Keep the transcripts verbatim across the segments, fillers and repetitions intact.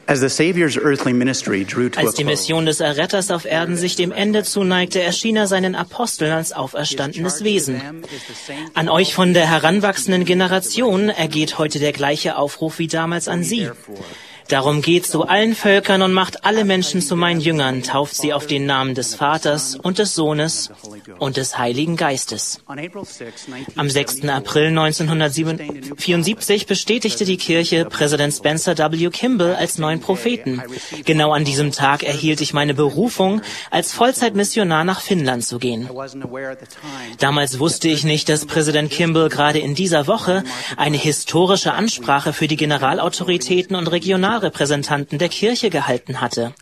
Als die Mission des Erretters auf Erden sich dem Ende zuneigte, erschien er seinen Aposteln als auferstandenes Wesen. An euch von der heranwachsenden Generation ergeht heute der gleiche Aufruf wie damals an sie. Darum geht zu allen Völkern und macht alle Menschen zu meinen Jüngern, tauft sie auf den Namen des Vaters und des Sohnes und des Heiligen Geistes. Am sechsten April neunzehnhundertvierundsiebzig bestätigte die Kirche Präsident Spencer W. Kimball als neuen Propheten. Genau an diesem Tag erhielt ich meine Berufung, als Vollzeitmissionar nach Finnland zu gehen. Damals wusste ich nicht, dass Präsident Kimball gerade in dieser Woche eine historische Ansprache für die Generalautoritäten und Regionalrepräsentanten der Kirche gehalten hatte.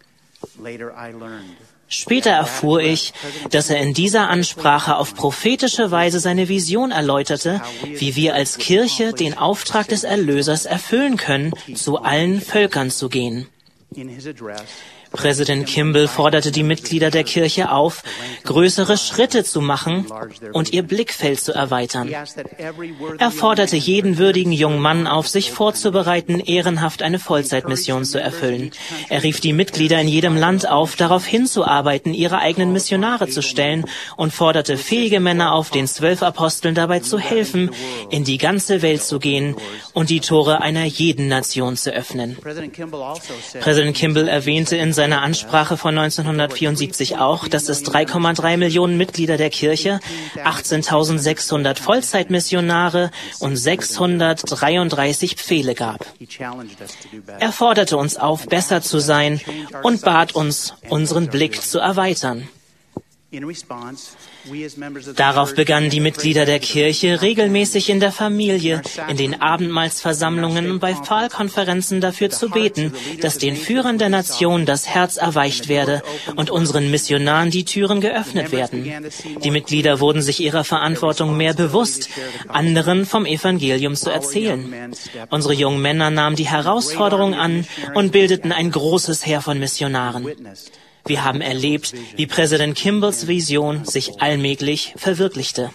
Später erfuhr ich, dass er in dieser Ansprache auf prophetische Weise seine Vision erläuterte, wie wir als Kirche den Auftrag des Erlösers erfüllen können, zu allen Völkern zu gehen. Präsident Kimball forderte die Mitglieder der Kirche auf, größere Schritte zu machen und ihr Blickfeld zu erweitern. Er forderte jeden würdigen jungen Mann auf, sich vorzubereiten, ehrenhaft eine Vollzeitmission zu erfüllen. Er rief die Mitglieder in jedem Land auf, darauf hinzuarbeiten, ihre eigenen Missionare zu stellen und forderte fähige Männer auf, den zwölf Aposteln dabei zu helfen, in die ganze Welt zu gehen und die Tore einer jeden Nation zu öffnen. Präsident Kimball erwähnte in seiner Ansprache von neunzehnhundertvierundsiebzig auch, dass es drei Komma drei Millionen Mitglieder der Kirche, achtzehntausendsechshundert Vollzeitmissionare und sechshundertdreiunddreißig Pfähle gab. Er forderte uns auf, besser zu sein und bat uns, unseren Blick zu erweitern. Darauf begannen die Mitglieder der Kirche regelmäßig in der Familie, in den Abendmahlsversammlungen und bei Pfahlkonferenzen dafür zu beten, dass den Führern der Nation das Herz erweicht werde und unseren Missionaren die Türen geöffnet werden. Die Mitglieder wurden sich ihrer Verantwortung mehr bewusst, anderen vom Evangelium zu erzählen. Unsere jungen Männer nahmen die Herausforderung an und bildeten ein großes Heer von Missionaren. Wir haben erlebt, wie Präsident Kimballs Vision sich allmählich verwirklichte.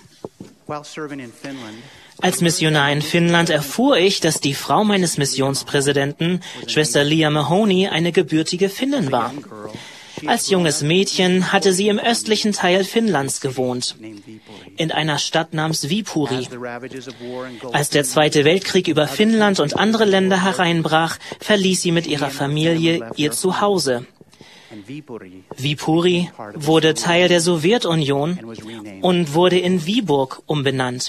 Als Missionar in Finnland erfuhr ich, dass die Frau meines Missionspräsidenten, Schwester Leah Mahoney, eine gebürtige Finnin war. Als junges Mädchen hatte sie im östlichen Teil Finnlands gewohnt, in einer Stadt namens Viipuri. Als der Zweite Weltkrieg über Finnland und andere Länder hereinbrach, verließ sie mit ihrer Familie ihr Zuhause. Viipuri wurde Teil der Sowjetunion und wurde in Viborg umbenannt.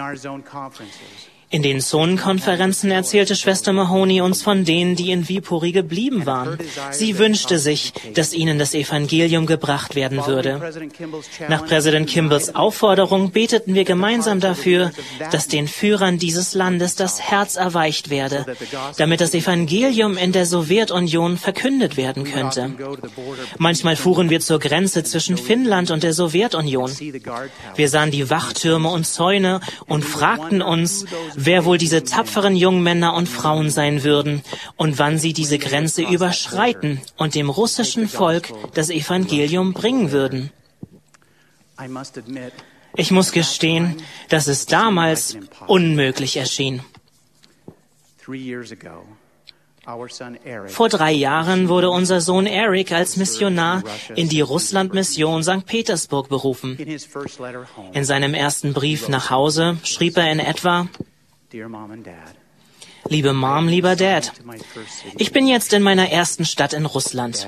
In den Zonenkonferenzen erzählte Schwester Mahoney uns von denen, die in Viipuri geblieben waren. Sie wünschte sich, dass ihnen das Evangelium gebracht werden würde. Nach Präsident Kimballs Aufforderung beteten wir gemeinsam dafür, dass den Führern dieses Landes das Herz erweicht werde, damit das Evangelium in der Sowjetunion verkündet werden könnte. Manchmal fuhren wir zur Grenze zwischen Finnland und der Sowjetunion. Wir sahen die Wachtürme und Zäune und fragten uns, wer wohl diese tapferen jungen Männer und Frauen sein würden und wann sie diese Grenze überschreiten und dem russischen Volk das Evangelium bringen würden. Ich muss gestehen, dass es damals unmöglich erschien. Vor drei Jahren wurde unser Sohn Eric als Missionar in die Russlandmission Sankt Petersburg berufen. In seinem ersten Brief nach Hause schrieb er in etwa: Liebe Mom, lieber Dad, ich bin jetzt in meiner ersten Stadt in Russland.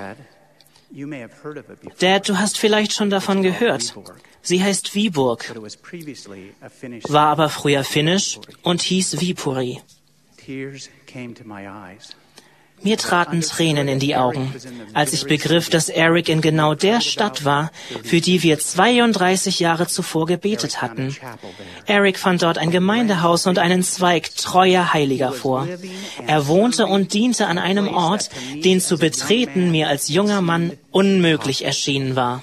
Dad, du hast vielleicht schon davon gehört. Sie heißt Viborg, war aber früher finnisch und hieß Viipuri. Mir traten Tränen in die Augen, als ich begriff, dass Eric in genau der Stadt war, für die wir zweiunddreißig Jahre zuvor gebetet hatten. Eric fand dort ein Gemeindehaus und einen Zweig treuer Heiliger vor. Er wohnte und diente an einem Ort, den zu betreten mir als junger Mann unmöglich erschienen war.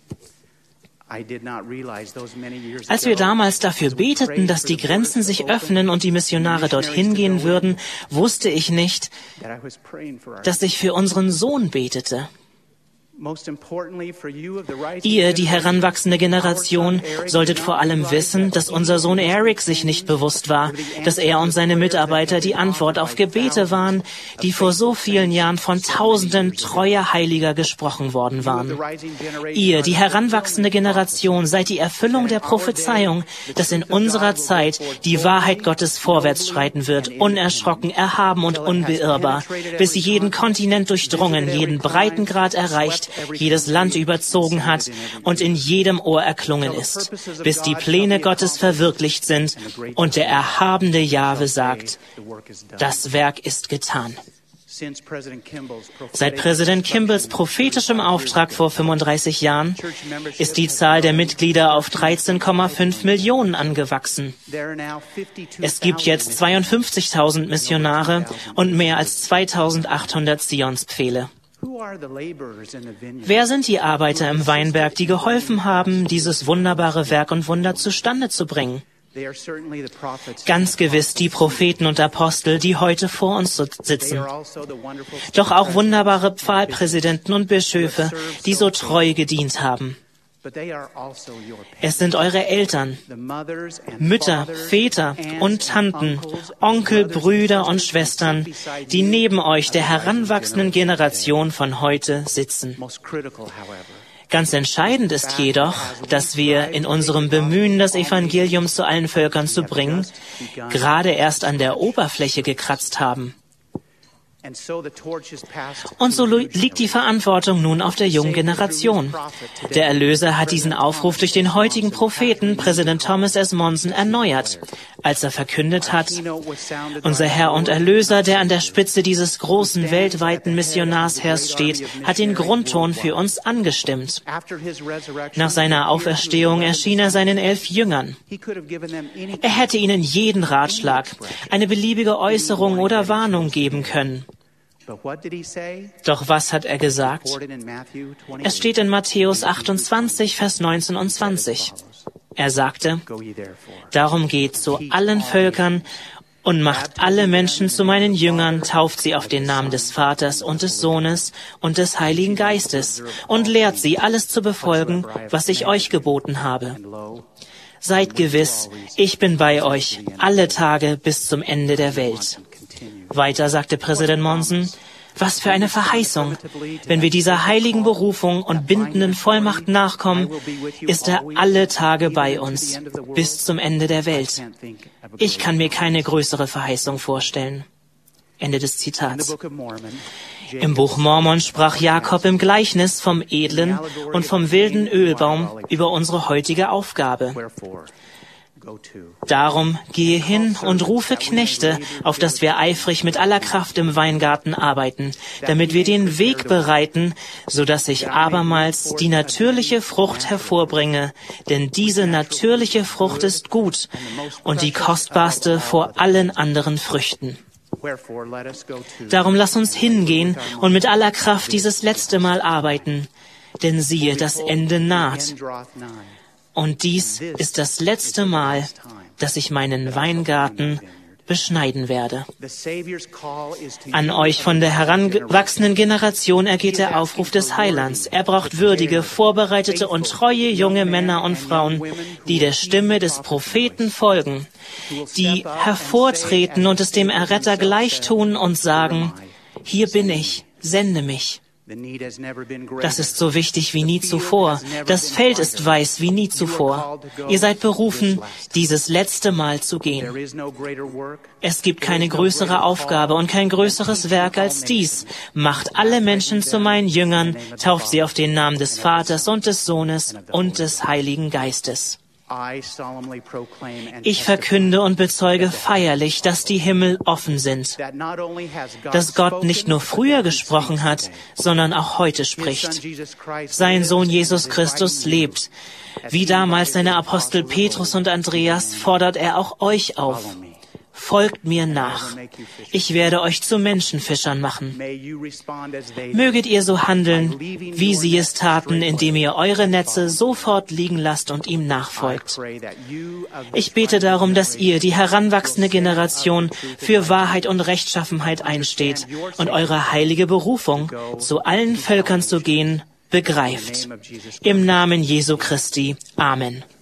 Als wir damals dafür beteten, dass die Grenzen sich öffnen und die Missionare dorthin gehen würden, wusste ich nicht, dass ich für unseren Sohn betete. Ihr, die heranwachsende Generation, solltet vor allem wissen, dass unser Sohn Eric sich nicht bewusst war, dass er und seine Mitarbeiter die Antwort auf Gebete waren, die vor so vielen Jahren von Tausenden treuer Heiliger gesprochen worden waren. Ihr, die heranwachsende Generation, seid die Erfüllung der Prophezeiung, dass in unserer Zeit die Wahrheit Gottes vorwärts schreiten wird, unerschrocken, erhaben und unbeirrbar, bis sie jeden Kontinent durchdrungen, jeden Breitengrad erreicht, jedes Land überzogen hat und in jedem Ohr erklungen ist, bis die Pläne Gottes verwirklicht sind und der erhabene Jahwe sagt, das Werk ist getan. Seit Präsident Kimballs prophetischem Auftrag vor fünfunddreißig Jahren ist die Zahl der Mitglieder auf dreizehn Komma fünf Millionen angewachsen. Es gibt jetzt zweiundfünfzigtausend Missionare und mehr als zweitausendachthundert Zionspfähle. Wer sind die Arbeiter im Weinberg, die geholfen haben, dieses wunderbare Werk und Wunder zustande zu bringen? Ganz gewiss die Propheten und Apostel, die heute vor uns sitzen. Doch auch wunderbare Pfahlpräsidenten und Bischöfe, die so treu gedient haben. Es sind eure Eltern, Mütter, Väter und Tanten, Onkel, Brüder und Schwestern, die neben euch der heranwachsenden Generation von heute sitzen. Ganz entscheidend ist jedoch, dass wir in unserem Bemühen, das Evangelium zu allen Völkern zu bringen, gerade erst an der Oberfläche gekratzt haben. Und so liegt die Verantwortung nun auf der jungen Generation. Der Erlöser hat diesen Aufruf durch den heutigen Propheten, Präsident Thomas S. Monson, erneuert, als er verkündet hat, unser Herr und Erlöser, der an der Spitze dieses großen weltweiten Missionarsheers steht, hat den Grundton für uns angestimmt. Nach seiner Auferstehung erschien er seinen elf Jüngern. Er hätte ihnen jeden Ratschlag, eine beliebige Äußerung oder Warnung geben können. Doch was hat er gesagt? Es steht in Matthäus achtundzwanzig, Vers neunzehn und zwanzig. Er sagte, darum geht zu allen Völkern und macht alle Menschen zu meinen Jüngern, tauft sie auf den Namen des Vaters und des Sohnes und des Heiligen Geistes und lehrt sie, alles zu befolgen, was ich euch geboten habe. Seid gewiss, ich bin bei euch alle Tage bis zum Ende der Welt. Weiter sagte Präsident Monson, was für eine Verheißung. Wenn wir dieser heiligen Berufung und bindenden Vollmacht nachkommen, ist er alle Tage bei uns, bis zum Ende der Welt. Ich kann mir keine größere Verheißung vorstellen. Ende des Zitats. Im Buch Mormon sprach Jakob im Gleichnis vom edlen und vom wilden Ölbaum über unsere heutige Aufgabe. Darum gehe hin und rufe Knechte, auf dass wir eifrig mit aller Kraft im Weingarten arbeiten, damit wir den Weg bereiten, so dass ich abermals die natürliche Frucht hervorbringe, denn diese natürliche Frucht ist gut und die kostbarste vor allen anderen Früchten. Darum lass uns hingehen und mit aller Kraft dieses letzte Mal arbeiten, denn siehe, das Ende naht. Und dies ist das letzte Mal, dass ich meinen Weingarten beschneiden werde. An euch von der heranwachsenden Generation ergeht der Aufruf des Heilands. Er braucht würdige, vorbereitete und treue junge Männer und Frauen, die der Stimme des Propheten folgen, die hervortreten und es dem Erretter gleichtun und sagen, hier bin ich, sende mich. Das ist so wichtig wie nie zuvor. Das Feld ist weiß wie nie zuvor. Ihr seid berufen, dieses letzte Mal zu gehen. Es gibt keine größere Aufgabe und kein größeres Werk als dies. Macht alle Menschen zu meinen Jüngern, tauft sie auf den Namen des Vaters und des Sohnes und des Heiligen Geistes. Ich verkünde und bezeuge feierlich, dass die Himmel offen sind, dass Gott nicht nur früher gesprochen hat, sondern auch heute spricht. Sein Sohn Jesus Christus lebt. Wie damals seine Apostel Petrus und Andreas fordert er auch euch auf. Folgt mir nach. Ich werde euch zu Menschenfischern machen. Möget ihr so handeln, wie sie es taten, indem ihr eure Netze sofort liegen lasst und ihm nachfolgt. Ich bete darum, dass ihr, die heranwachsende Generation, für Wahrheit und Rechtschaffenheit einsteht und eure heilige Berufung, zu allen Völkern zu gehen, begreift. Im Namen Jesu Christi. Amen.